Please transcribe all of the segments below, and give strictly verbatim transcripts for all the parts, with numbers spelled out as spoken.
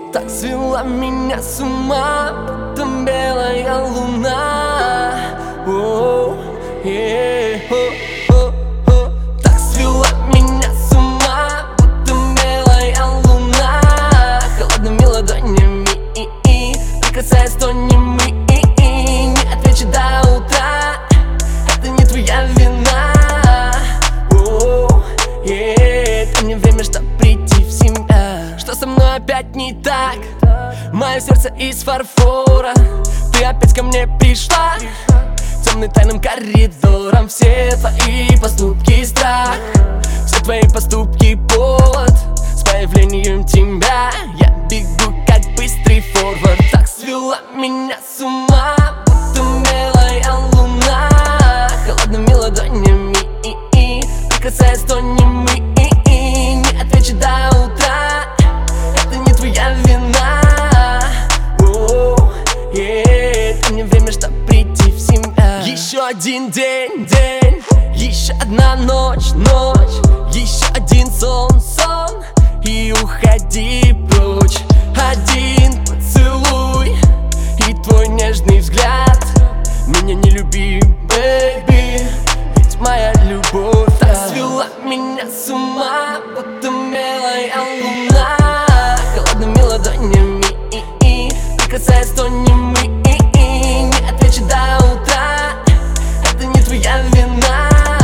Так свела меня с ума, будто белая луна. О, е, о, о, о. Так свела меня с ума, будто белая луна. Холодными ладонями, прикасаясь тонями, не отвечу до утра. Это не твоя вина. О, е, дай мне время, чтоб прийти в себя. Что со мной опять не так? Мое сердце из фарфора. Ты опять ко мне пришла темным тайным коридором. Все твои поступки страх, все твои поступки повод. С появлением тебя я бегу как быстрый форвард. Так свела меня с ума, будто белая луна. Холодными ладонями, прикасаясь тонями, не отвечу до утра. Это не твоя вина. О, е, дай мне время, чтоб прийти в себя. Еще один день, день, еще одна ночь, ночь, еще один сон, сон, и уходи прочь. Один поцелуй и твой нежный взгляд. Меня не люби, бэйби, ведь моя любовь так свела меня с ума, будто белая луна. Холодными ладонями, прикасаясь тонями, не отвечу до утра. Это не твоя вина.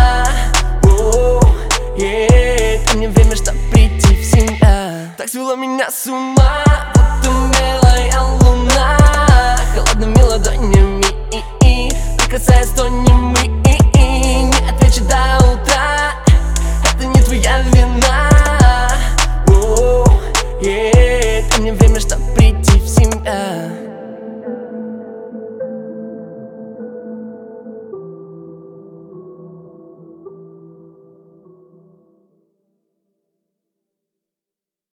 О, е, дай мне время, чтоб прийти в себя. Так свела меня с ума, будто белая луна. Холодными ладонями, прикасаясь тонями, не отвечу до утра. Это не твоя вина. О, е, дай мне время, чтоб прийти.